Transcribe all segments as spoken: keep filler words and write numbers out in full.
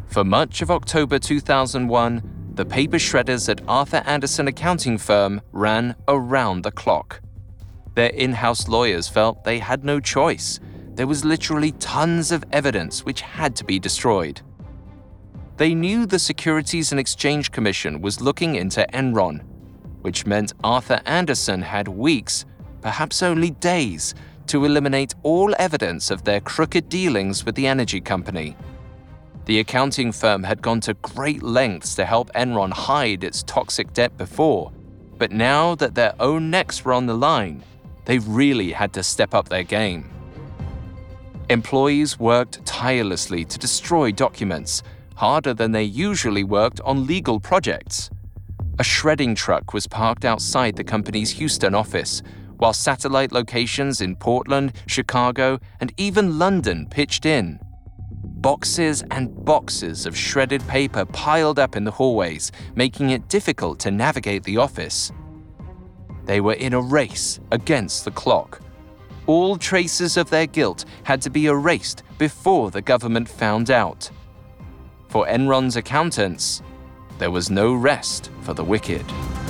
For much of October two thousand one, the paper shredders at Arthur Andersen accounting firm ran around the clock. Their in-house lawyers felt they had no choice. There was literally tons of evidence which had to be destroyed. They knew the Securities and Exchange Commission was looking into Enron, which meant Arthur Andersen had weeks, perhaps only days, to eliminate all evidence of their crooked dealings with the energy company. The accounting firm had gone to great lengths to help Enron hide its toxic debt before, but now that their own necks were on the line, they really had to step up their game. Employees worked tirelessly to destroy documents, harder than they usually worked on legal projects. A shredding truck was parked outside the company's Houston office, while satellite locations in Portland, Chicago, and even London pitched in. Boxes and boxes of shredded paper piled up in the hallways, making it difficult to navigate the office. They were in a race against the clock. All traces of their guilt had to be erased before the government found out. For Enron's accountants, there was no rest for the wicked.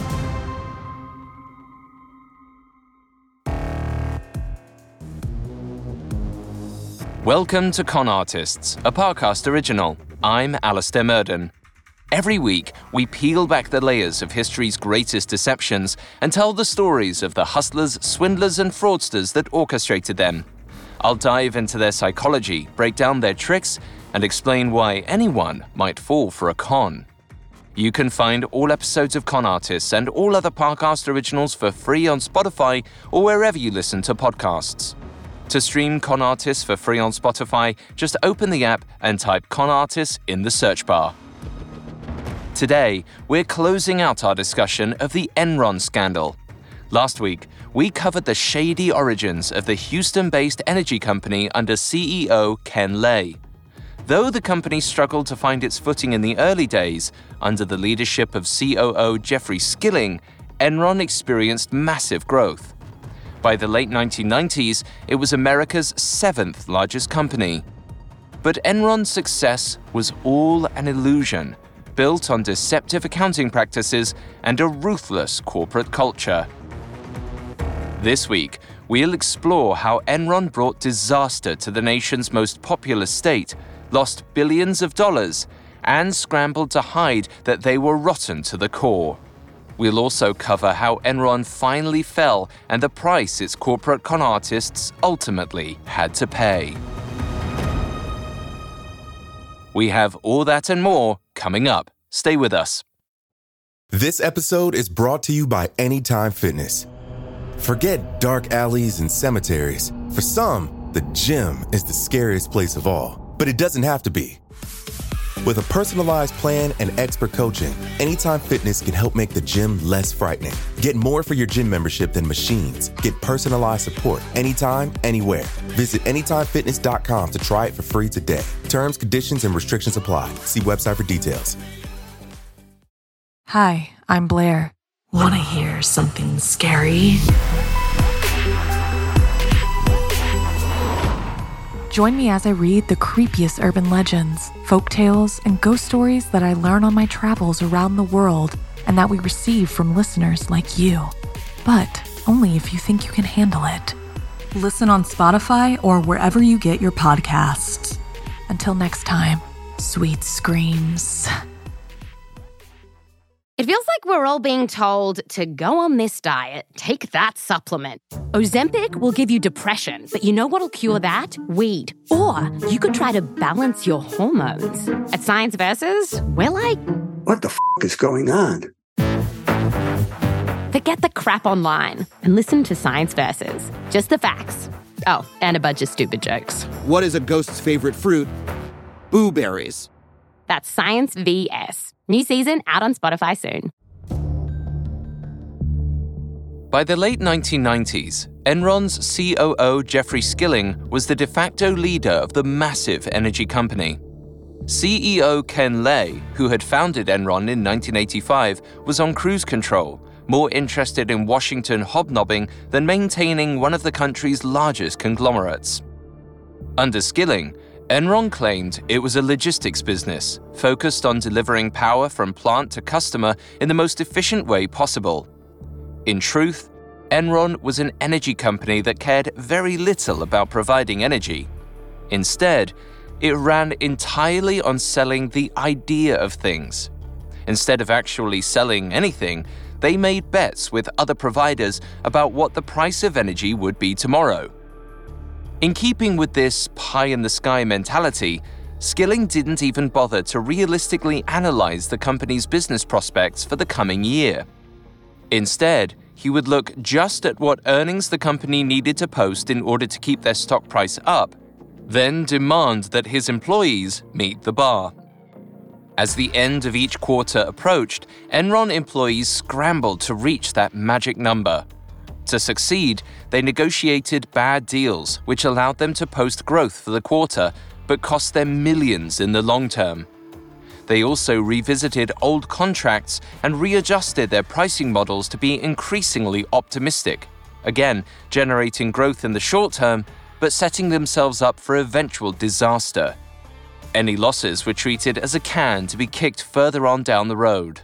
Welcome to Con Artists, a Parcast original. I'm Alistair Murden. Every week, we peel back the layers of history's greatest deceptions and tell the stories of the hustlers, swindlers, and fraudsters that orchestrated them. I'll dive into their psychology, break down their tricks, and explain why anyone might fall for a con. You can find all episodes of Con Artists and all other Parcast originals for free on Spotify or wherever you listen to podcasts. To stream Con Artists for free on Spotify, just open the app and type Con Artists in the search bar. Today, we're closing out our discussion of the Enron scandal. Last week, we covered the shady origins of the Houston-based energy company under C E O Ken Lay. Though the company struggled to find its footing in the early days, under the leadership of C O O Jeffrey Skilling, Enron experienced massive growth. By the late nineteen nineties, it was America's seventh largest company. But Enron's success was all an illusion, built on deceptive accounting practices and a ruthless corporate culture. This week, we'll explore how Enron brought disaster to the nation's most populous state, lost billions of dollars, and scrambled to hide that they were rotten to the core. We'll also cover how Enron finally fell and the price its corporate con artists ultimately had to pay. We have all that and more coming up. Stay with us. This episode is brought to you by Anytime Fitness. Forget dark alleys and cemeteries. For some, the gym is the scariest place of all, but it doesn't have to be. With a personalized plan and expert coaching, Anytime Fitness can help make the gym less frightening. Get more for your gym membership than machines. Get personalized support anytime, anywhere. Visit anytime fitness dot com to try it for free today. Terms, conditions, and restrictions apply. See website for details. Hi, I'm Blair. Want to hear something scary? Join me as I read the creepiest urban legends, folktales, and ghost stories that I learn on my travels around the world and that we receive from listeners like you. But only if you think you can handle it. Listen on Spotify or wherever you get your podcasts. Until next time, sweet screams. It feels like we're all being told to go on this diet, take that supplement. Ozempic will give you depression, but you know what'll cure that? Weed. Or you could try to balance your hormones. At Science Versus, we're like... What the f*** is going on? Forget the crap online and listen to Science Versus. Just the facts. Oh, and a bunch of stupid jokes. What is a ghost's favorite fruit? Blueberries. That's Science V S. New season out on Spotify soon. By the late nineteen nineties, Enron's C O O Jeffrey Skilling was the de facto leader of the massive energy company. C E O Ken Lay, who had founded Enron in nineteen eighty-five, was on cruise control, more interested in Washington hobnobbing than maintaining one of the country's largest conglomerates. Under Skilling, Enron claimed it was a logistics business, focused on delivering power from plant to customer in the most efficient way possible. In truth, Enron was an energy company that cared very little about providing energy. Instead, it ran entirely on selling the idea of things. Instead of actually selling anything, they made bets with other providers about what the price of energy would be tomorrow. In keeping with this pie-in-the-sky mentality, Skilling didn't even bother to realistically analyze the company's business prospects for the coming year. Instead, he would look just at what earnings the company needed to post in order to keep their stock price up, then demand that his employees meet the bar. As the end of each quarter approached, Enron employees scrambled to reach that magic number. To succeed, they negotiated bad deals, which allowed them to post growth for the quarter, but cost them millions in the long term. They also revisited old contracts and readjusted their pricing models to be increasingly optimistic, again generating growth in the short term, but setting themselves up for eventual disaster. Any losses were treated as a can to be kicked further on down the road.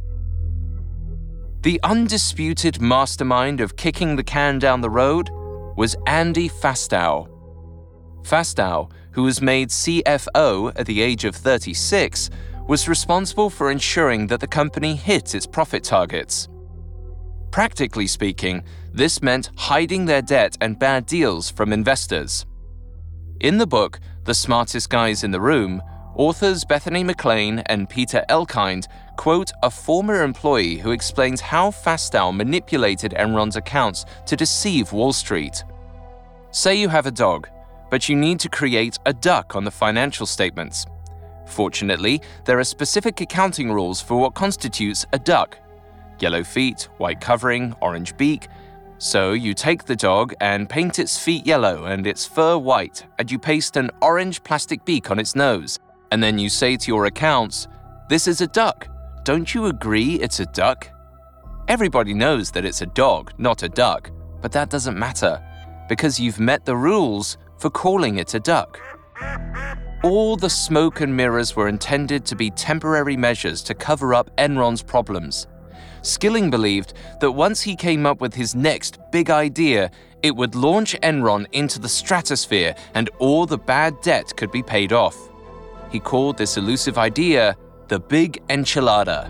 The undisputed mastermind of kicking the can down the road was Andy Fastow. Fastow, who was made C F O at the age of thirty-six, was responsible for ensuring that the company hit its profit targets. Practically speaking, this meant hiding their debt and bad deals from investors. In the book, The Smartest Guys in the Room, authors Bethany McLean and Peter Elkind quote a former employee who explains how Fastow manipulated Enron's accounts to deceive Wall Street. Say you have a dog, but you need to create a duck on the financial statements. Fortunately, there are specific accounting rules for what constitutes a duck: yellow feet, white covering, orange beak. So you take the dog and paint its feet yellow and its fur white, and you paste an orange plastic beak on its nose. And then you say to your accounts, "This is a duck. Don't you agree it's a duck?" Everybody knows that it's a dog, not a duck, but that doesn't matter, because you've met the rules for calling it a duck. All the smoke and mirrors were intended to be temporary measures to cover up Enron's problems. Skilling believed that once he came up with his next big idea, it would launch Enron into the stratosphere and all the bad debt could be paid off. He called this elusive idea the Big Enchilada.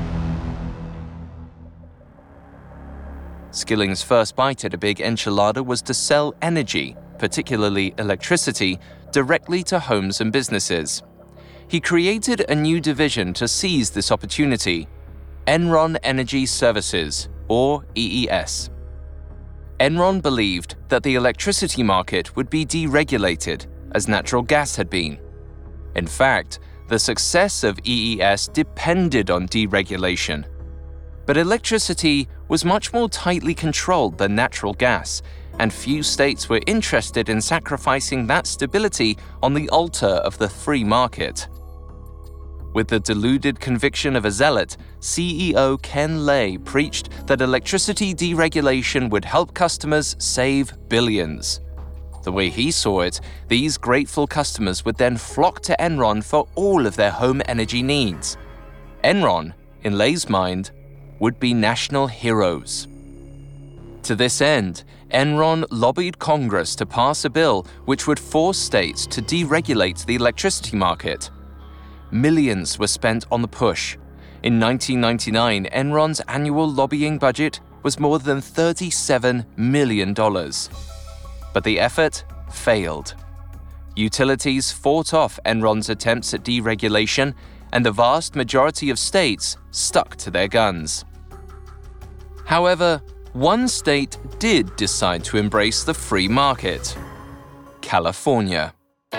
Skilling's first bite at a big enchilada was to sell energy, particularly electricity, directly to homes and businesses. He created a new division to seize this opportunity: Enron Energy Services, or E E S. Enron believed that the electricity market would be deregulated, as natural gas had been. In fact, the success of E E S depended on deregulation. But electricity was much more tightly controlled than natural gas, and few states were interested in sacrificing that stability on the altar of the free market. With the deluded conviction of a zealot, C E O Ken Lay preached that electricity deregulation would help customers save billions. The way he saw it, these grateful customers would then flock to Enron for all of their home energy needs. Enron, in Lay's mind, would be national heroes. To this end, Enron lobbied Congress to pass a bill which would force states to deregulate the electricity market. Millions were spent on the push. In nineteen ninety-nine, Enron's annual lobbying budget was more than thirty-seven million dollars. But the effort failed. Utilities fought off Enron's attempts at deregulation, and the vast majority of states stuck to their guns. However, one state did decide to embrace the free market: California.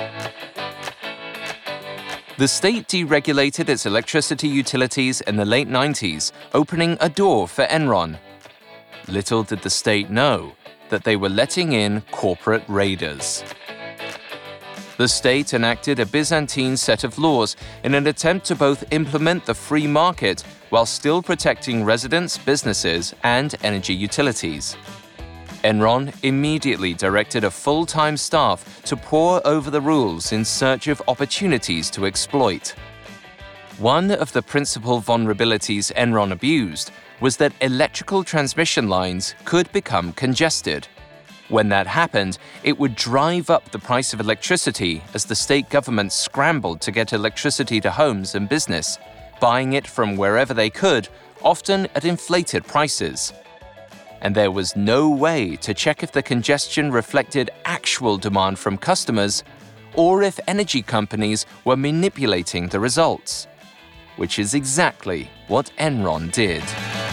The state deregulated its electricity utilities in the late nineties, opening a door for Enron. Little did the state know that they were letting in corporate raiders. The state enacted a Byzantine set of laws in an attempt to both implement the free market while still protecting residents, businesses, and energy utilities. Enron immediately directed a full-time staff to pore over the rules in search of opportunities to exploit. One of the principal vulnerabilities Enron abused was that electrical transmission lines could become congested. When that happened, it would drive up the price of electricity as the state government scrambled to get electricity to homes and business, buying it from wherever they could, often at inflated prices. And there was no way to check if the congestion reflected actual demand from customers or if energy companies were manipulating the results, which is exactly what Enron did.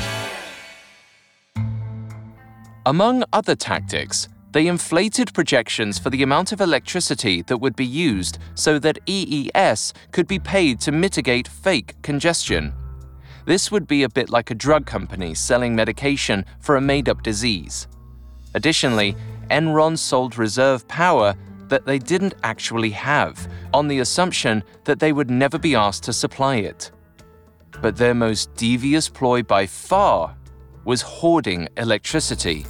Among other tactics, they inflated projections for the amount of electricity that would be used so that E E S could be paid to mitigate fake congestion. This would be a bit like a drug company selling medication for a made-up disease. Additionally, Enron sold reserve power that they didn't actually have, on the assumption that they would never be asked to supply it. But their most devious ploy by far was hoarding electricity.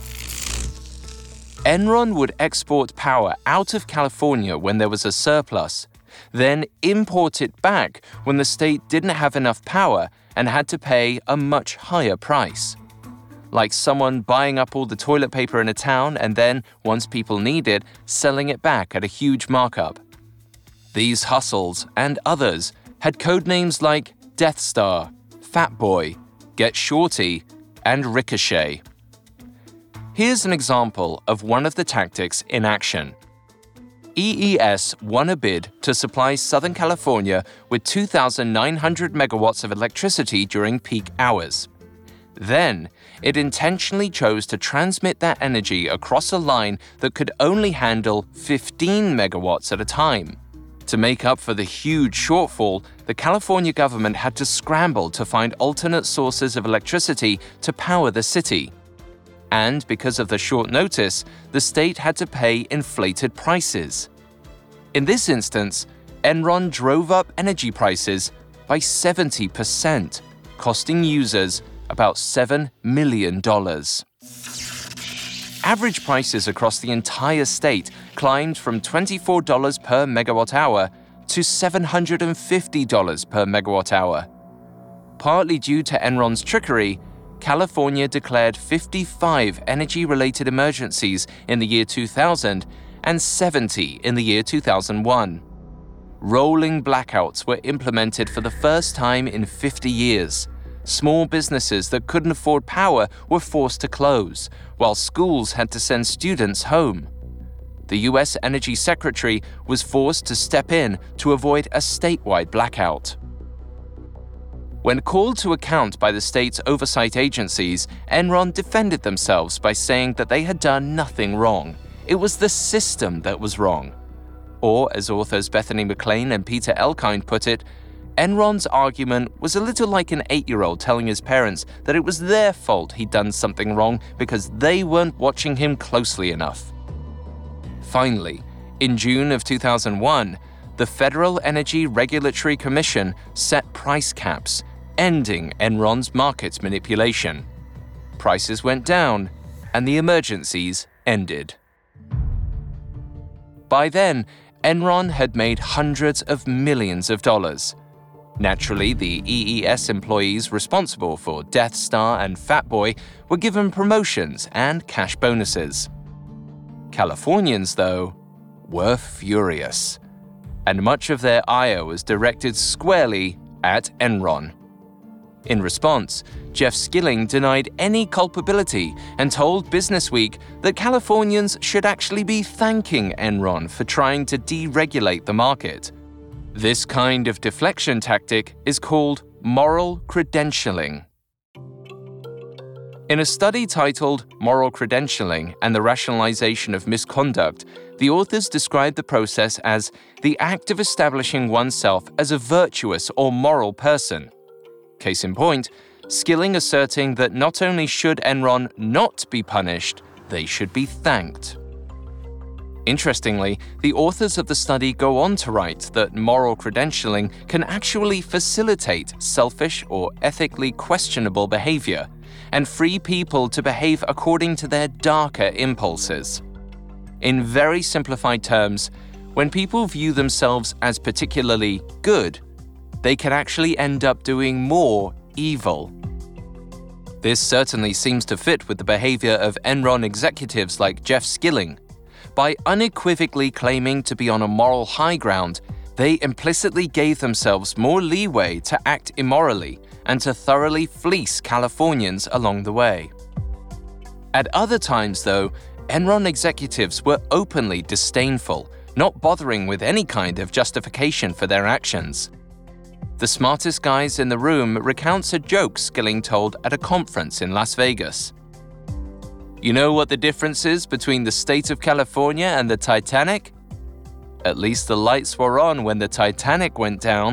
Enron would export power out of California when there was a surplus, then import it back when the state didn't have enough power and had to pay a much higher price. Like someone buying up all the toilet paper in a town and then, once people need it, selling it back at a huge markup. These hustles and others had code names like Death Star, Fat Boy, Get Shorty, and Ricochet. Here's an example of one of the tactics in action. E E S won a bid to supply Southern California with two thousand nine hundred megawatts of electricity during peak hours. Then, it intentionally chose to transmit that energy across a line that could only handle fifteen megawatts at a time. To make up for the huge shortfall, the California government had to scramble to find alternate sources of electricity to power the city. And because of the short notice, the state had to pay inflated prices. In this instance, Enron drove up energy prices by seventy percent, costing users about seven million dollars. Average prices across the entire state climbed from twenty-four dollars per megawatt hour to seven hundred fifty dollars per megawatt hour. Partly due to Enron's trickery, California declared fifty-five energy-related emergencies in the year two thousand and seventy in the year two thousand one. Rolling blackouts were implemented for the first time in fifty years. Small businesses that couldn't afford power were forced to close, while schools had to send students home. The U S Energy Secretary was forced to step in to avoid a statewide blackout. When called to account by the state's oversight agencies, Enron defended themselves by saying that they had done nothing wrong. It was the system that was wrong. Or, as authors Bethany McLean and Peter Elkind put it, Enron's argument was a little like an eight-year-old telling his parents that it was their fault he'd done something wrong because they weren't watching him closely enough. Finally, in June of two thousand one, the Federal Energy Regulatory Commission set price caps, ending Enron's market manipulation. Prices went down, and the emergencies ended. By then, Enron had made hundreds of millions of dollars. Naturally, the E E S employees responsible for Death Star and Fat Boy were given promotions and cash bonuses. Californians, though, were furious, and much of their ire was directed squarely at Enron. In response, Jeff Skilling denied any culpability and told Businessweek that Californians should actually be thanking Enron for trying to deregulate the market. This kind of deflection tactic is called moral credentialing. In a study titled Moral Credentialing and the Rationalization of Misconduct, the authors described the process as the act of establishing oneself as a virtuous or moral person. Case in point, Skilling asserting that not only should Enron not be punished, they should be thanked. Interestingly, the authors of the study go on to write that moral credentialing can actually facilitate selfish or ethically questionable behavior, and free people to behave according to their darker impulses. In very simplified terms, when people view themselves as particularly good, they can actually end up doing more evil. This certainly seems to fit with the behavior of Enron executives like Jeff Skilling. By unequivocally claiming to be on a moral high ground, they implicitly gave themselves more leeway to act immorally and to thoroughly fleece Californians along the way. At other times, though, Enron executives were openly disdainful, not bothering with any kind of justification for their actions. The smartest guys in the room recounts a joke Skilling told at a conference in Las Vegas. You know what the difference is between the state of California and the Titanic? At least the lights were on when the Titanic went down.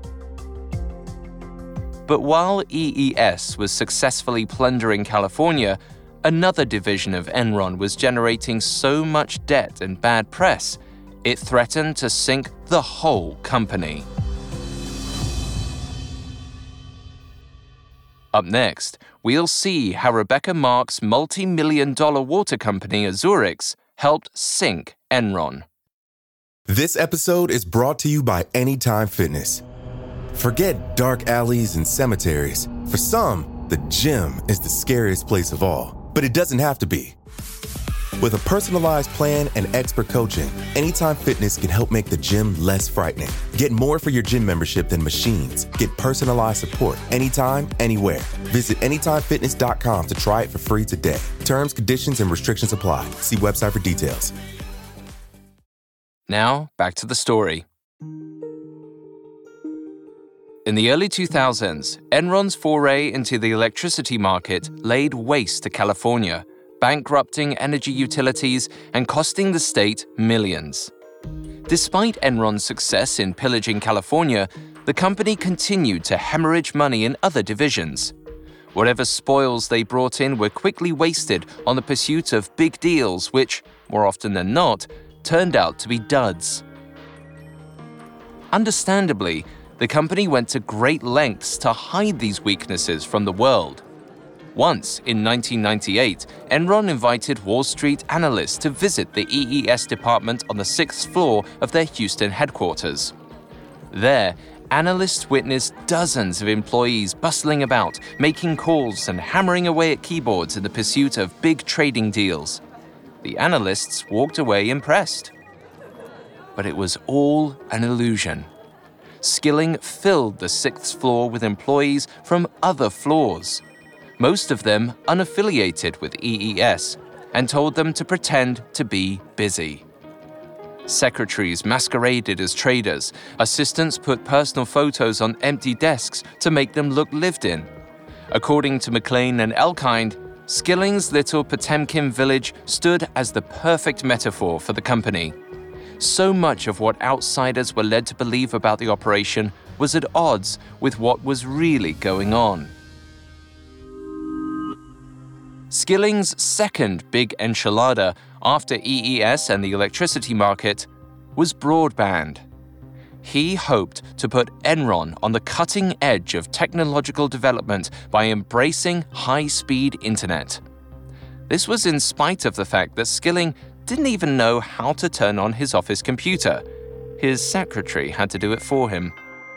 But while E E S was successfully plundering California, another division of Enron was generating so much debt and bad press, it threatened to sink the whole company. Up next, we'll see how Rebecca Mark's multi-million dollar water company Azurix helped sink Enron. This episode is brought to you by Anytime Fitness. Forget dark alleys and cemeteries. For some, the gym is the scariest place of all, but it doesn't have to be. With a personalized plan and expert coaching, Anytime Fitness can help make the gym less frightening. Get more for your gym membership than machines. Get personalized support anytime, anywhere. Visit anytime fitness dot com to try it for free today. Terms, conditions, and restrictions apply. See website for details. Now, back to the story. In the early two thousands, Enron's foray into the electricity market laid waste to California, bankrupting energy utilities and costing the state millions. Despite Enron's success in pillaging California, the company continued to hemorrhage money in other divisions. Whatever spoils they brought in were quickly wasted on the pursuit of big deals which, more often than not, turned out to be duds. Understandably, the company went to great lengths to hide these weaknesses from the world. Once, in nineteen ninety-eight, Enron invited Wall Street analysts to visit the E E S department on the sixth floor of their Houston headquarters. There, analysts witnessed dozens of employees bustling about, making calls and hammering away at keyboards in the pursuit of big trading deals. The analysts walked away impressed. But it was all an illusion. Skilling filled the sixth floor with employees from other floors, most of them unaffiliated with E E S, and told them to pretend to be busy. Secretaries masqueraded as traders, assistants put personal photos on empty desks to make them look lived in. According to McLean and Elkind, Skilling's little Potemkin village stood as the perfect metaphor for the company. So much of what outsiders were led to believe about the operation was at odds with what was really going on. Skilling's second big enchilada after E E S and the electricity market was broadband. He hoped to put Enron on the cutting edge of technological development by embracing high-speed internet. This was in spite of the fact that Skilling didn't even know how to turn on his office computer. His secretary had to do it for him.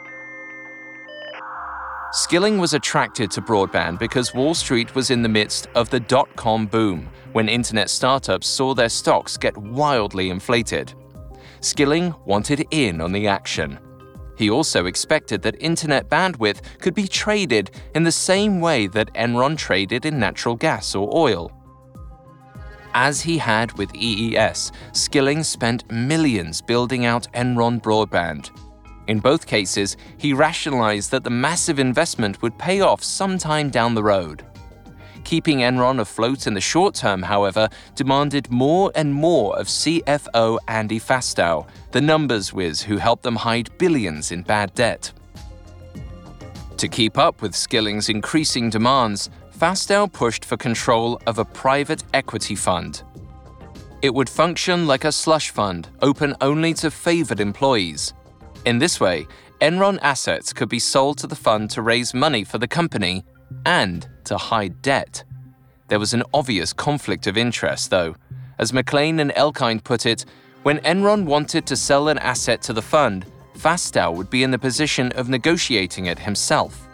Skilling was attracted to broadband because Wall Street was in the midst of the dot-com boom, when internet startups saw their stocks get wildly inflated. Skilling wanted in on the action. He also expected that internet bandwidth could be traded in the same way that Enron traded in natural gas or oil. As he had with E E S, Skilling spent millions building out Enron broadband. In both cases, he rationalized that the massive investment would pay off sometime down the road. Keeping Enron afloat in the short term, however, demanded more and more of C F O Andy Fastow, the numbers whiz who helped them hide billions in bad debt. To keep up with Skilling's increasing demands, Fastow pushed for control of a private equity fund. It would function like a slush fund, open only to favored employees. In this way, Enron assets could be sold to the fund to raise money for the company and to hide debt. There was an obvious conflict of interest, though. As McLean and Elkind put it, when Enron wanted to sell an asset to the fund, Fastow would be in the position of negotiating it himself.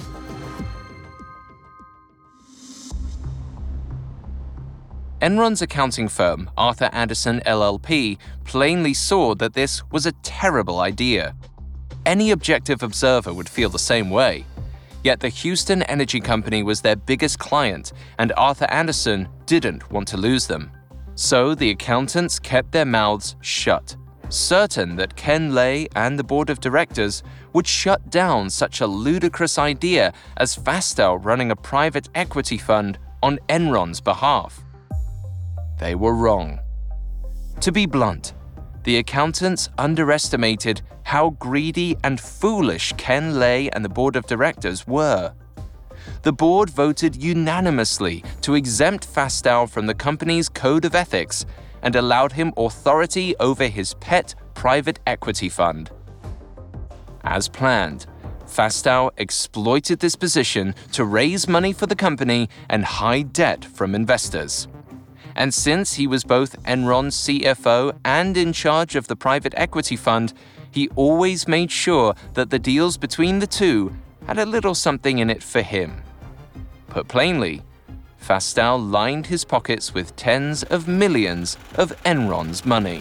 Enron's accounting firm, Arthur Andersen L L P, plainly saw that this was a terrible idea. Any objective observer would feel the same way. Yet the Houston Energy Company was their biggest client, and Arthur Andersen didn't want to lose them. So the accountants kept their mouths shut, certain that Ken Lay and the board of directors would shut down such a ludicrous idea as Fastow running a private equity fund on Enron's behalf. They were wrong. To be blunt, the accountants underestimated how greedy and foolish Ken Lay and the board of directors were. The board voted unanimously to exempt Fastow from the company's code of ethics and allowed him authority over his pet private equity fund. As planned, Fastow exploited this position to raise money for the company and hide debt from investors. And since he was both Enron's C F O and in charge of the private equity fund, he always made sure that the deals between the two had a little something in it for him. Put plainly, Fastow lined his pockets with tens of millions of Enron's money.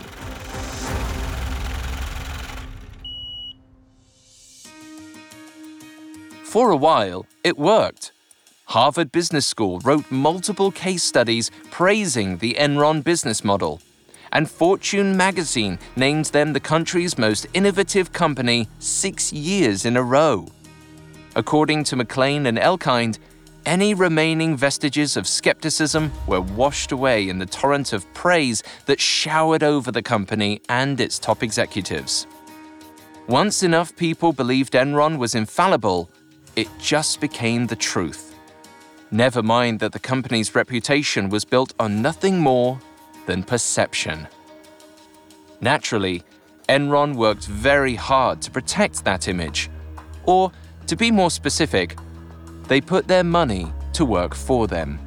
For a while, it worked. Harvard Business School wrote multiple case studies praising the Enron business model, and Fortune magazine named them the country's most innovative company six years in a row. According to McLean and Elkind, any remaining vestiges of skepticism were washed away in the torrent of praise that showered over the company and its top executives. Once enough people believed Enron was infallible, it just became the truth. Never mind that the company's reputation was built on nothing more than perception. Naturally, Enron worked very hard to protect that image. Or, to be more specific, they put their money to work for them.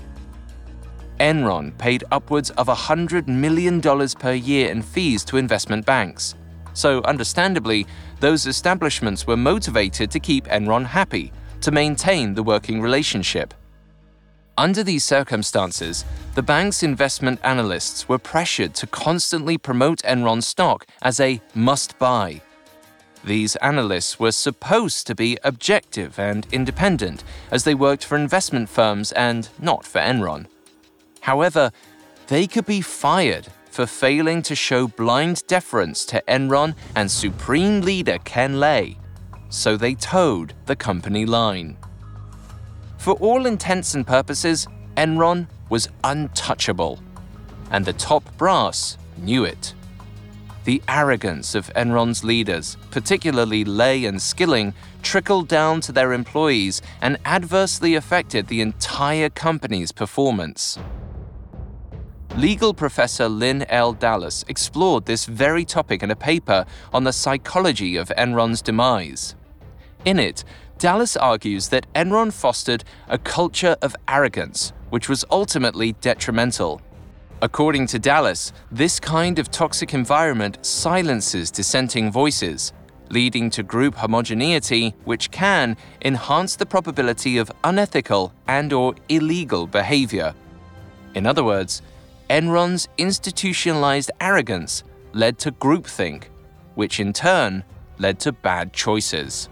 Enron paid upwards of one hundred million dollars per year in fees to investment banks. So, understandably, those establishments were motivated to keep Enron happy, to maintain the working relationship. Under these circumstances, the bank's investment analysts were pressured to constantly promote Enron stock as a must-buy. These analysts were supposed to be objective and independent, as they worked for investment firms and not for Enron. However, they could be fired for failing to show blind deference to Enron and supreme leader Ken Lay, so they towed the company line. For all intents and purposes, Enron was untouchable, and the top brass knew it. The arrogance of Enron's leaders, particularly Lay and Skilling, trickled down to their employees and adversely affected the entire company's performance. Legal professor Lynn L. Dallas explored this very topic in a paper on the psychology of Enron's demise. In it, Dallas argues that Enron fostered a culture of arrogance, which was ultimately detrimental. According to Dallas, this kind of toxic environment silences dissenting voices, leading to group homogeneity, which can enhance the probability of unethical and/or illegal behavior. In other words, Enron's institutionalized arrogance led to groupthink, which in turn led to bad choices.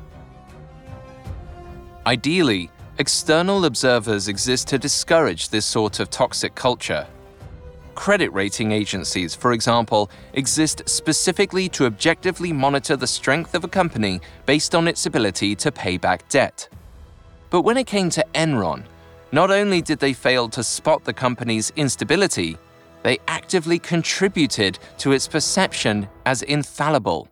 Ideally, external observers exist to discourage this sort of toxic culture. Credit rating agencies, for example, exist specifically to objectively monitor the strength of a company based on its ability to pay back debt. But when it came to Enron, not only did they fail to spot the company's instability, they actively contributed to its perception as infallible.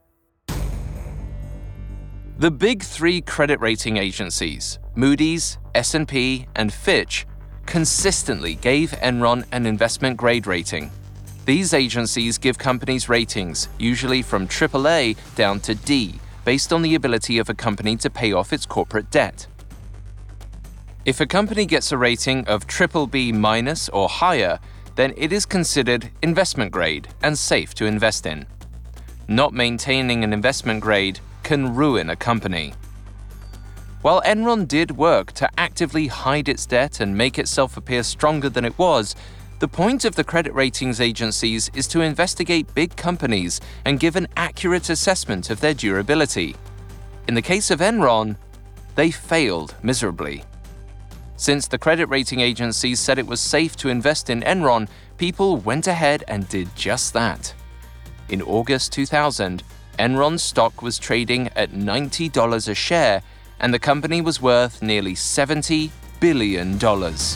The big three credit rating agencies, Moody's, S and P, and Fitch, consistently gave Enron an investment grade rating. These agencies give companies ratings, usually from triple A down to D, based on the ability of a company to pay off its corporate debt. If a company gets a rating of triple B minus or higher, then it is considered investment grade and safe to invest in. Not maintaining an investment grade can ruin a company. While Enron did work to actively hide its debt and make itself appear stronger than it was, the point of the credit ratings agencies is to investigate big companies and give an accurate assessment of their durability. In the case of Enron, they failed miserably. Since the credit rating agencies said it was safe to invest in Enron, people went ahead and did just that. In August two thousand, Enron's stock was trading at ninety dollars a share, and the company was worth nearly seventy billion dollars.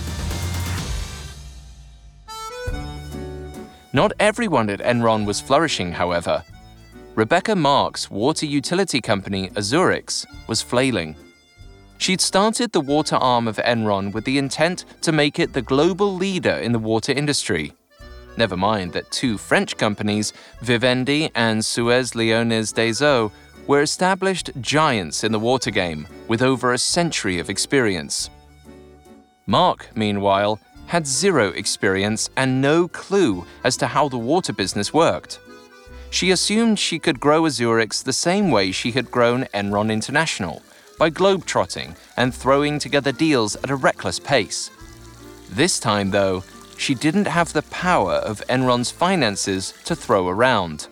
Not everyone at Enron was flourishing, however. Rebecca Marks' water utility company, Azurix, was flailing. She'd started the water arm of Enron with the intent to make it the global leader in the water industry. Never mind that two French companies, Vivendi and Suez Lyonnaise des Eaux, were established giants in the water game with over a century of experience. Mark, meanwhile, had zero experience and no clue as to how the water business worked. She assumed she could grow Azurix the same way she had grown Enron International, by globetrotting and throwing together deals at a reckless pace. This time, though, she didn't have the power of Enron's finances to throw around.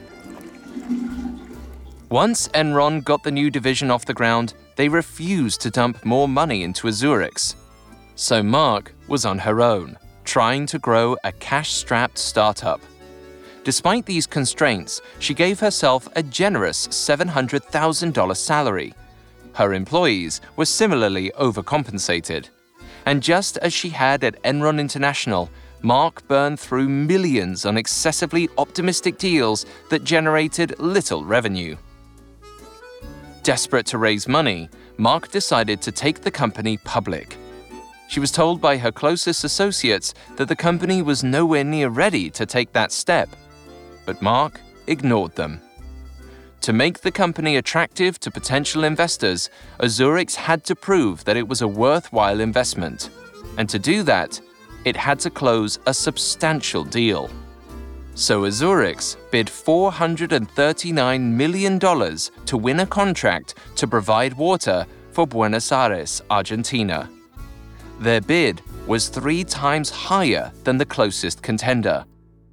Once Enron got the new division off the ground, they refused to dump more money into Azurix. So Mark was on her own, trying to grow a cash-strapped startup. Despite these constraints, she gave herself a generous seven hundred thousand dollars salary. Her employees were similarly overcompensated. And just as she had at Enron International, Mark burned through millions on excessively optimistic deals that generated little revenue. Desperate to raise money, Mark decided to take the company public. She was told by her closest associates that the company was nowhere near ready to take that step. But Mark ignored them. To make the company attractive to potential investors, Azurix had to prove that it was a worthwhile investment. And to do that, it had to close a substantial deal. So Azurix bid four hundred thirty-nine million dollars to win a contract to provide water for Buenos Aires, Argentina. Their bid was three times higher than the closest contender.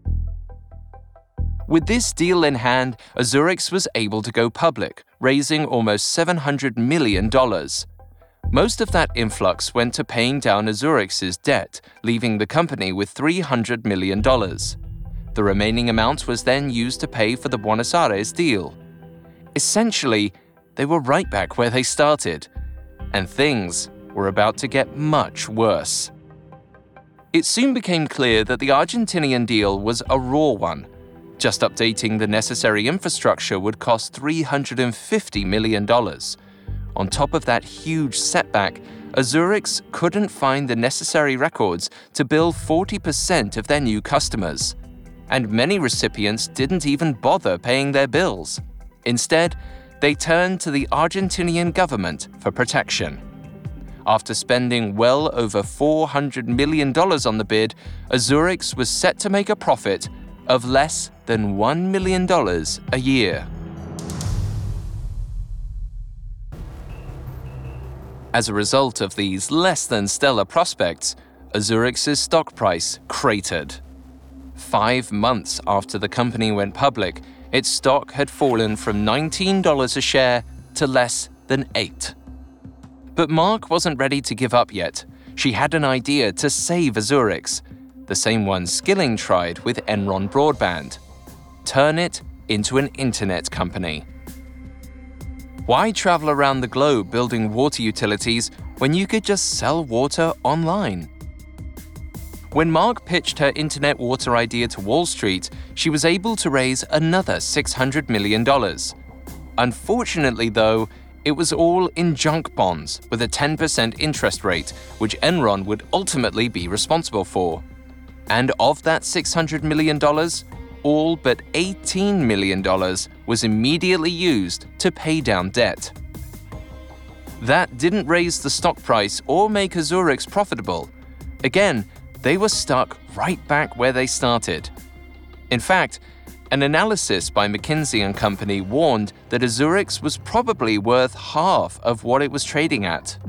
With this deal in hand, Azurix was able to go public, raising almost seven hundred million dollars. Most of that influx went to paying down Azurix's debt, leaving the company with three hundred million dollars. The remaining amount was then used to pay for the Buenos Aires deal. Essentially, they were right back where they started, and things were about to get much worse. It soon became clear that the Argentinian deal was a raw one. Just updating the necessary infrastructure would cost three hundred fifty million dollars. On top of that huge setback, Azurix couldn't find the necessary records to bill forty percent of their new customers. And many recipients didn't even bother paying their bills. Instead, they turned to the Argentinian government for protection. After spending well over four hundred million dollars on the bid, Azurix was set to make a profit of less than one million dollars a year. As a result of these less than stellar prospects, Azurix's stock price cratered. Five months after the company went public, its stock had fallen from nineteen dollars a share to less than eight. But Mark wasn't ready to give up yet. She had an idea to save Azurix, the same one Skilling tried with Enron Broadband. Turn it into an internet company. Why travel around the globe building water utilities when you could just sell water online? When Mark pitched her internet water idea to Wall Street, she was able to raise another six hundred million dollars. Unfortunately, though, it was all in junk bonds with a ten percent interest rate, which Enron would ultimately be responsible for. And of that six hundred million dollars, all but eighteen million dollars was immediately used to pay down debt. That didn't raise the stock price or make Azurix profitable. Again, they were stuck right back where they started. In fact, an analysis by McKinsey and Company warned that Azurix was probably worth half of what it was trading at.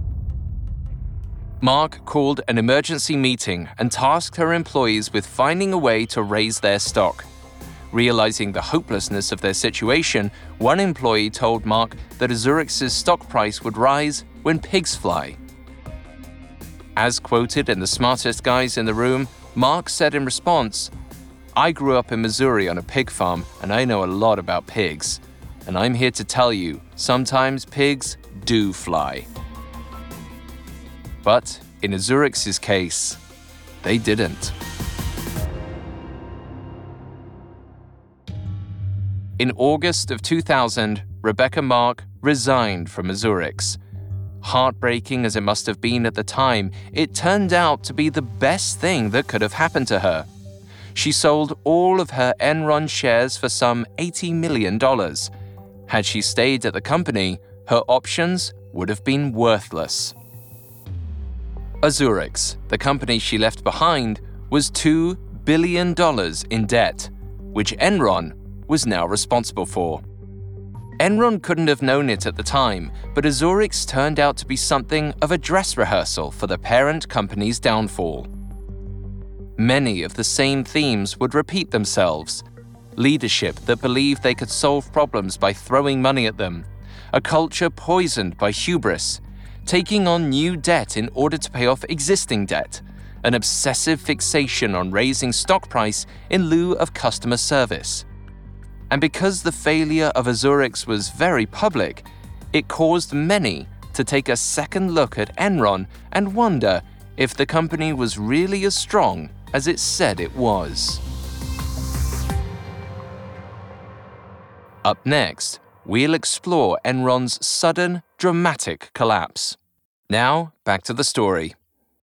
Mark called an emergency meeting and tasked her employees with finding a way to raise their stock. Realizing the hopelessness of their situation, one employee told Mark that Azurix's stock price would rise when pigs fly. As quoted in The Smartest Guys in the Room, Mark said in response, "I grew up in Missouri on a pig farm, and I know a lot about pigs. And I'm here to tell you, sometimes pigs do fly." But in Azurix's case, they didn't. In August of two thousand, Rebecca Mark resigned from Azurix. Heartbreaking as it must have been at the time, it turned out to be the best thing that could have happened to her. She sold all of her Enron shares for some eighty million dollars. Had she stayed at the company, her options would have been worthless. Azurix, the company she left behind, was two billion dollars in debt, which Enron was now responsible for. Enron couldn't have known it at the time, but Azurix turned out to be something of a dress rehearsal for the parent company's downfall. Many of the same themes would repeat themselves. Leadership that believed they could solve problems by throwing money at them, a culture poisoned by hubris, taking on new debt in order to pay off existing debt, an obsessive fixation on raising stock price in lieu of customer service. And because the failure of Azurix was very public, it caused many to take a second look at Enron and wonder if the company was really as strong as it said it was. Up next, we'll explore Enron's sudden, dramatic collapse. Now, back to the story.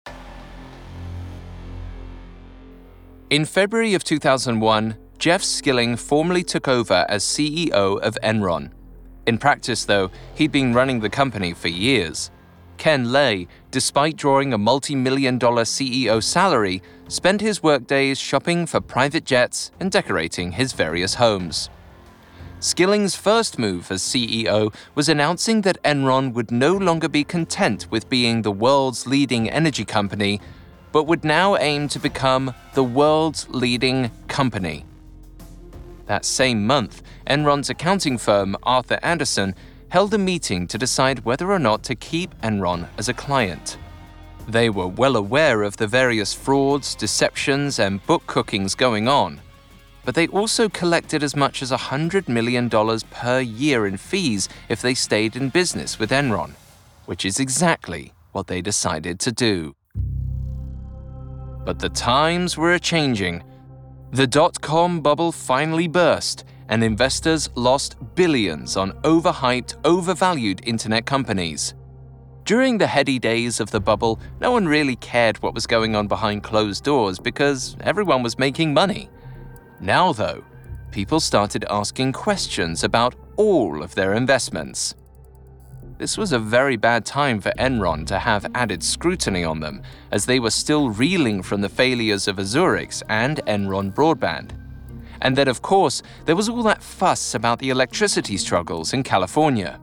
In February of two thousand one, Jeff Skilling formally took over as C E O of Enron. In practice, though, he'd been running the company for years. Ken Lay, despite drawing a multi-million dollar C E O salary, spent his workdays shopping for private jets and decorating his various homes. Skilling's first move as C E O was announcing that Enron would no longer be content with being the world's leading energy company, but would now aim to become the world's leading company. That same month, Enron's accounting firm, Arthur Andersen, held a meeting to decide whether or not to keep Enron as a client. They were well aware of the various frauds, deceptions, and book cookings going on, but they also collected as much as one hundred million dollars per year in fees if they stayed in business with Enron, which is exactly what they decided to do. But the times were a-changing. The dot-com bubble finally burst, and investors lost billions on overhyped, overvalued internet companies. During the heady days of the bubble, no one really cared what was going on behind closed doors because everyone was making money. Now, though, people started asking questions about all of their investments. This was a very bad time for Enron to have added scrutiny on them, as they were still reeling from the failures of Azurix and Enron Broadband. And then, of course, there was all that fuss about the electricity struggles in California.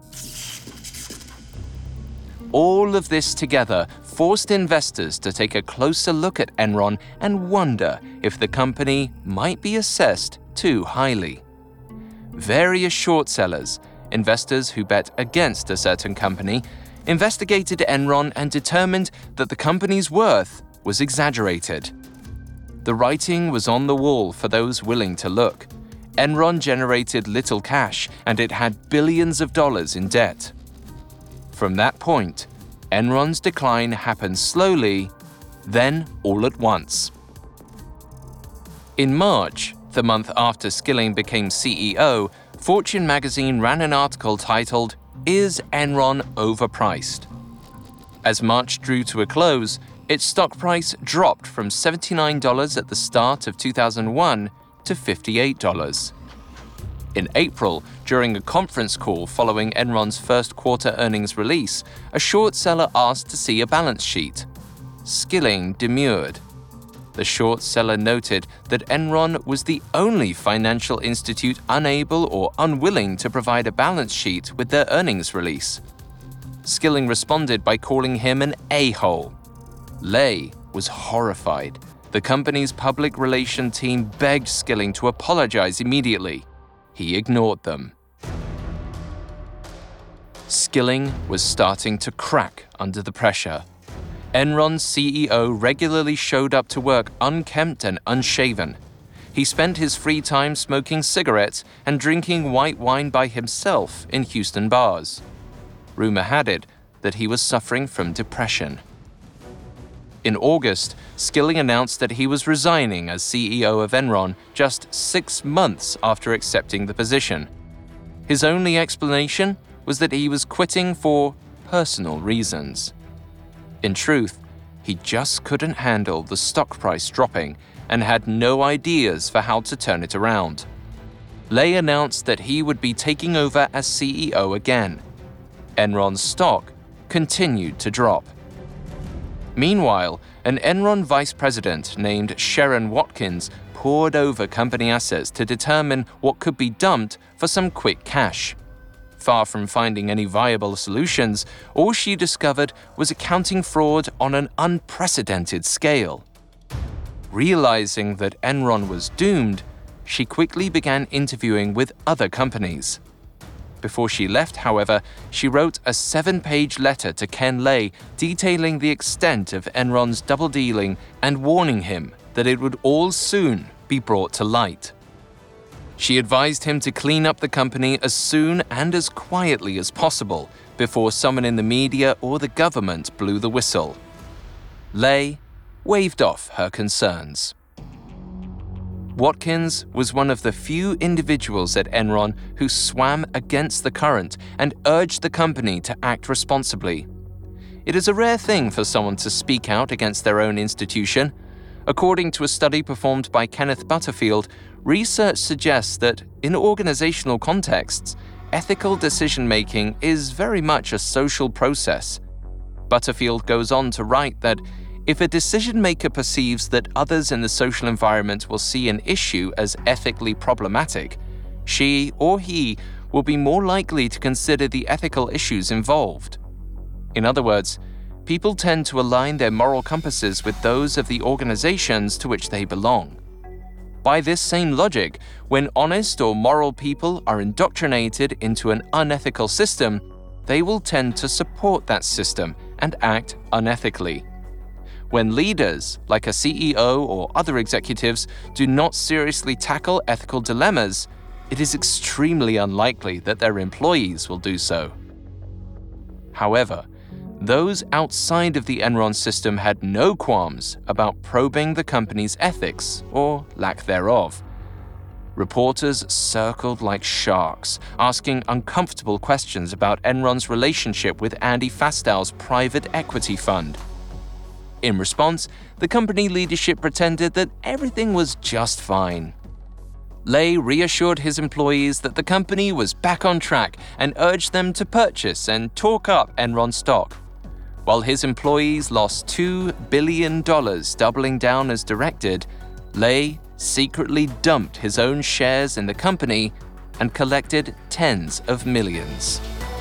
All of this together forced investors to take a closer look at Enron and wonder if the company might be assessed too highly. Various short sellers, investors who bet against a certain company, investigated Enron and determined that the company's worth was exaggerated. The writing was on the wall for those willing to look. Enron generated little cash, and it had billions of dollars in debt. From that point, Enron's decline happened slowly, then all at once. In March, the month after Skilling became C E O, Fortune magazine ran an article titled, "Is Enron Overpriced?" As March drew to a close, its stock price dropped from seventy-nine dollars at the start of two thousand one to fifty-eight dollars. In April, during a conference call following Enron's first quarter earnings release, a short seller asked to see a balance sheet. Skilling demurred. The short seller noted that Enron was the only financial institute unable or unwilling to provide a balance sheet with their earnings release. Skilling responded by calling him an a-hole. Lay was horrified. The company's public relations team begged Skilling to apologize immediately. He ignored them. Skilling was starting to crack under the pressure. Enron's C E O regularly showed up to work unkempt and unshaven. He spent his free time smoking cigarettes and drinking white wine by himself in Houston bars. Rumor had it that he was suffering from depression. In August, Skilling announced that he was resigning as C E O of Enron just six months after accepting the position. His only explanation was that he was quitting for personal reasons. In truth, he just couldn't handle the stock price dropping and had no ideas for how to turn it around. Lay announced that he would be taking over as C E O again. Enron's stock continued to drop. Meanwhile, an Enron vice president named Sharon Watkins pored over company assets to determine what could be dumped for some quick cash. Far from finding any viable solutions, all she discovered was accounting fraud on an unprecedented scale. Realizing that Enron was doomed, she quickly began interviewing with other companies. Before she left, however, she wrote a seven-page letter to Ken Lay detailing the extent of Enron's double-dealing and warning him that it would all soon be brought to light. She advised him to clean up the company as soon and as quietly as possible before someone in the media or the government blew the whistle. Lay waved off her concerns. Watkins was one of the few individuals at Enron who swam against the current and urged the company to act responsibly. It is a rare thing for someone to speak out against their own institution. According to a study performed by Kenneth Butterfield, research suggests that, in organizational contexts, ethical decision-making is very much a social process. Butterfield goes on to write that if a decision-maker perceives that others in the social environment will see an issue as ethically problematic, she or he will be more likely to consider the ethical issues involved. In other words, people tend to align their moral compasses with those of the organizations to which they belong. By this same logic, when honest or moral people are indoctrinated into an unethical system, they will tend to support that system and act unethically. When leaders, like a C E O or other executives, do not seriously tackle ethical dilemmas, it is extremely unlikely that their employees will do so. However, those outside of the Enron system had no qualms about probing the company's ethics, or lack thereof. Reporters circled like sharks, asking uncomfortable questions about Enron's relationship with Andy Fastow's private equity fund. In response, the company leadership pretended that everything was just fine. Lay reassured his employees that the company was back on track and urged them to purchase and talk up Enron stock. While his employees lost two billion dollars doubling down as directed, Lay secretly dumped his own shares in the company and collected tens of millions.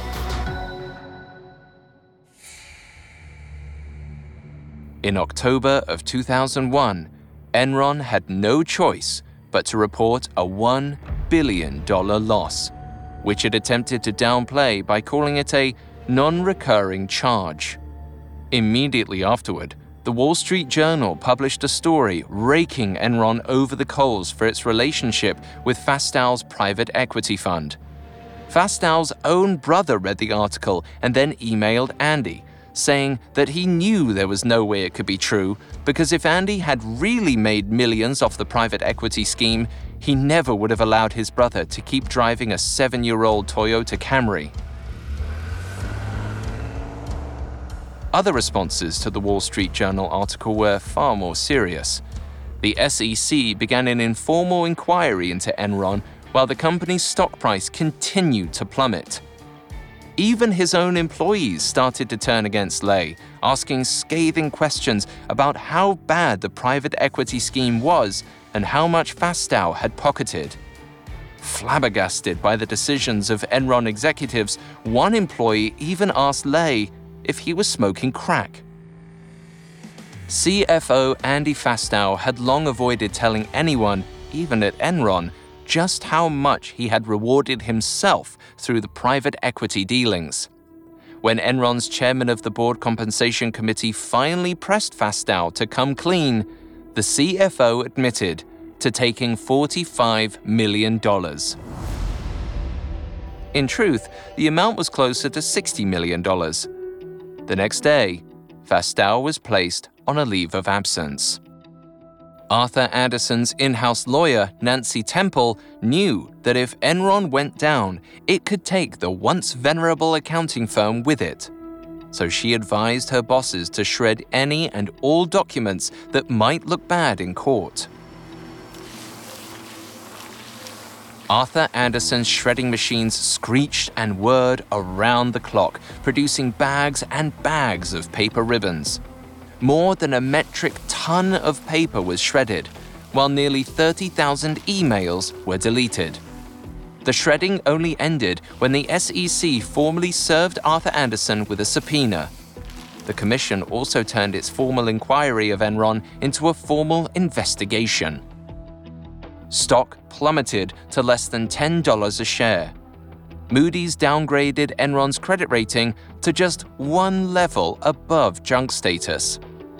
In October of two thousand one, Enron had no choice but to report a one billion dollars loss, which it attempted to downplay by calling it a non-recurring charge. Immediately afterward, the Wall Street Journal published a story raking Enron over the coals for its relationship with Fastow's private equity fund. Fastow's own brother read the article and then emailed Andy, saying that he knew there was no way it could be true because if Andy had really made millions off the private equity scheme, he never would have allowed his brother to keep driving a seven-year-old Toyota Camry. Other responses to the Wall Street Journal article were far more serious. The S E C began an informal inquiry into Enron, while the company's stock price continued to plummet. Even his own employees started to turn against Lay, asking scathing questions about how bad the private equity scheme was and how much Fastow had pocketed. Flabbergasted by the decisions of Enron executives, one employee even asked Lay if he was smoking crack. C F O Andy Fastow had long avoided telling anyone, even at Enron, just how much he had rewarded himself through the private equity dealings. When Enron's chairman of the board compensation committee finally pressed Fastow to come clean, the C F O admitted to taking forty-five million dollars. In truth, the amount was closer to sixty million dollars. The next day, Fastow was placed on a leave of absence. Arthur Andersen's in-house lawyer, Nancy Temple, knew that if Enron went down, it could take the once venerable accounting firm with it. So she advised her bosses to shred any and all documents that might look bad in court. Arthur Andersen's shredding machines screeched and whirred around the clock, producing bags and bags of paper ribbons. More than a metric ton of paper was shredded, while nearly thirty thousand emails were deleted. The shredding only ended when the S E C formally served Arthur Andersen with a subpoena. The commission also turned its formal inquiry of Enron into a formal investigation. Stock plummeted to less than ten dollars a share. Moody's downgraded Enron's credit rating to just one level above junk status.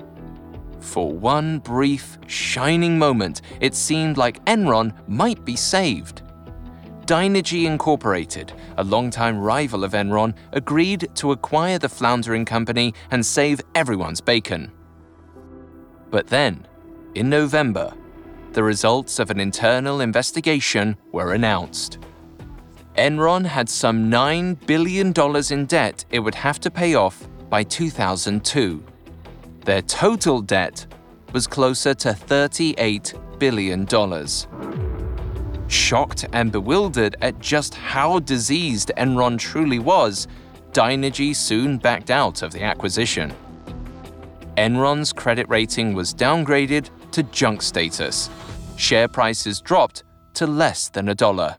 For one brief, shining moment, it seemed like Enron might be saved. Dynegy Incorporated, a longtime rival of Enron, agreed to acquire the floundering company and save everyone's bacon. But then, in November, the results of an internal investigation were announced. Enron had some nine billion dollars in debt it would have to pay off by two thousand two. Their total debt was closer to thirty-eight billion dollars. Shocked and bewildered at just how diseased Enron truly was, Dynegy soon backed out of the acquisition. Enron's credit rating was downgraded to junk status. Share prices dropped to less than a dollar.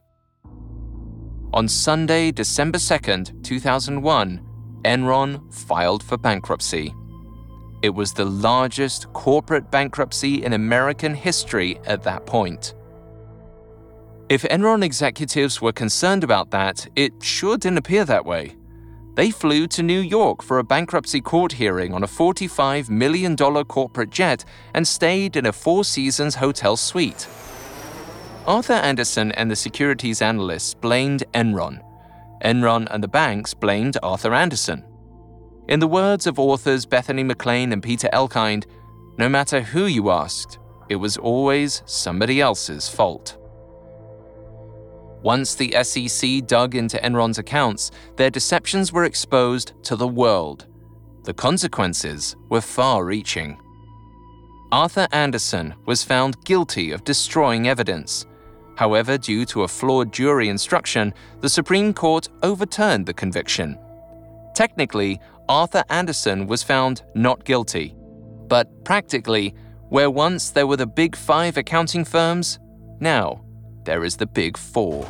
On Sunday, December second, two thousand one, Enron filed for bankruptcy. It was the largest corporate bankruptcy in American history at that point. If Enron executives were concerned about that, it sure didn't appear that way. They flew to New York for a bankruptcy court hearing on a forty-five million dollars corporate jet and stayed in a Four Seasons hotel suite. Arthur Andersen and the securities analysts blamed Enron. Enron and the banks blamed Arthur Andersen. In the words of authors Bethany McLean and Peter Elkind, no matter who you asked, it was always somebody else's fault. Once the S E C dug into Enron's accounts, their deceptions were exposed to the world. The consequences were far-reaching. Arthur Andersen was found guilty of destroying evidence. However, due to a flawed jury instruction, the Supreme Court overturned the conviction. Technically, Arthur Andersen was found not guilty. But practically, where once there were the big five accounting firms, now there is the big four.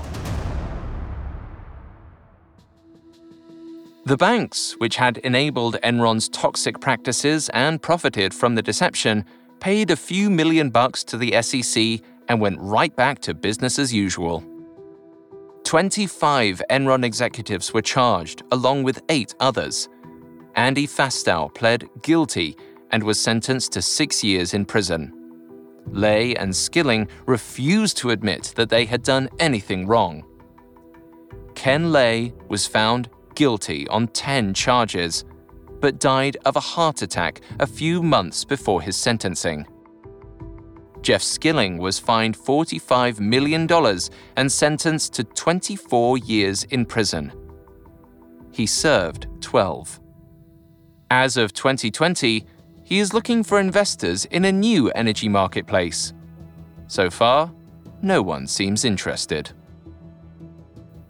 The banks, which had enabled Enron's toxic practices and profited from the deception, paid a few million bucks to the S E C and went right back to business as usual. twenty-five Enron executives were charged, along with eight others. Andy Fastow pled guilty and was sentenced to six years in prison. Lay and Skilling refused to admit that they had done anything wrong. Ken Lay was found guilty on ten charges, but died of a heart attack a few months before his sentencing. Jeff Skilling was fined forty-five million dollars and sentenced to twenty-four years in prison. He served twelve. As of twenty twenty, he is looking for investors in a new energy marketplace. So far, no one seems interested.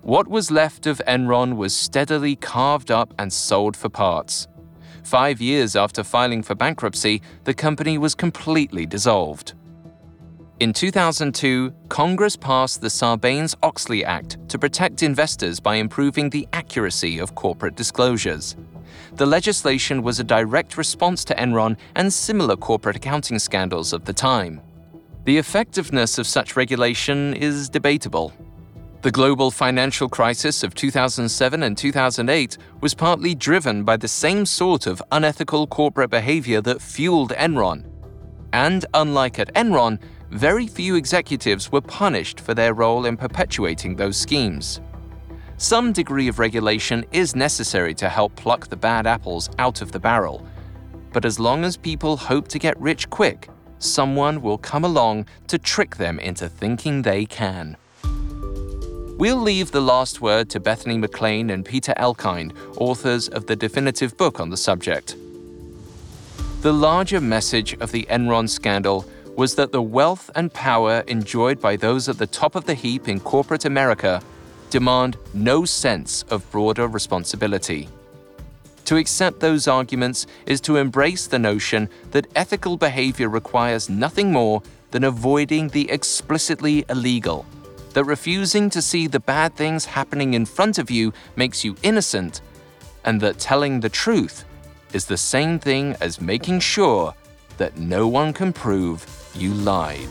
What was left of Enron was steadily carved up and sold for parts. Five years after filing for bankruptcy, the company was completely dissolved. In two thousand two, Congress passed the Sarbanes-Oxley Act to protect investors by improving the accuracy of corporate disclosures. The legislation was a direct response to Enron and similar corporate accounting scandals of the time. The effectiveness of such regulation is debatable. The global financial crisis of two thousand seven and two thousand eight was partly driven by the same sort of unethical corporate behavior that fueled Enron. And unlike at Enron, very few executives were punished for their role in perpetuating those schemes. Some degree of regulation is necessary to help pluck the bad apples out of the barrel. But as long as people hope to get rich quick, someone will come along to trick them into thinking they can. We'll leave the last word to Bethany McLean and Peter Elkind, authors of the definitive book on the subject. The larger message of the Enron scandal was that the wealth and power enjoyed by those at the top of the heap in corporate America demand no sense of broader responsibility. To accept those arguments is to embrace the notion that ethical behavior requires nothing more than avoiding the explicitly illegal, that refusing to see the bad things happening in front of you makes you innocent, and that telling the truth is the same thing as making sure that no one can prove you lied.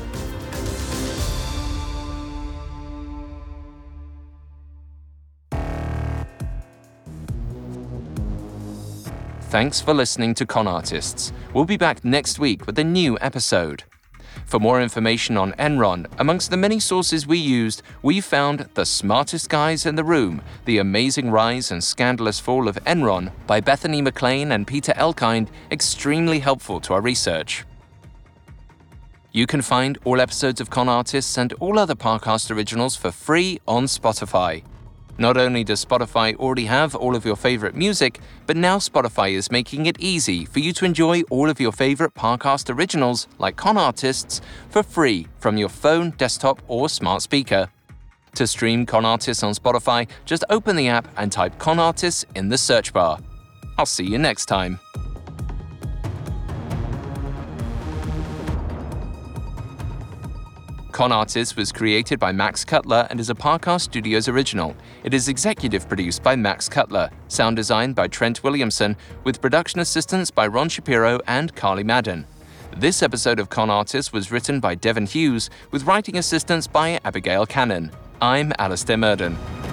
Thanks for listening to Con Artists. We'll be back next week with a new episode. For more information on Enron, amongst the many sources we used, we found The Smartest Guys in the Room, The Amazing Rise and Scandalous Fall of Enron by Bethany McLean and Peter Elkind extremely helpful to our research. You can find all episodes of Con Artists and all other Parcast originals for free on Spotify. Not only does Spotify already have all of your favorite music, but now Spotify is making it easy for you to enjoy all of your favorite Parcast originals, like Con Artists, for free from your phone, desktop, or smart speaker. To stream Con Artists on Spotify, just open the app and type Con Artists in the search bar. I'll see you next time. Con Artists was created by Max Cutler and is a Parcast Studios original. It is executive produced by Max Cutler, sound designed by Trent Williamson, with production assistance by Ron Shapiro and Carly Madden. This episode of Con Artists was written by Devin Hughes, with writing assistance by Abigail Cannon. I'm Alistair Murden.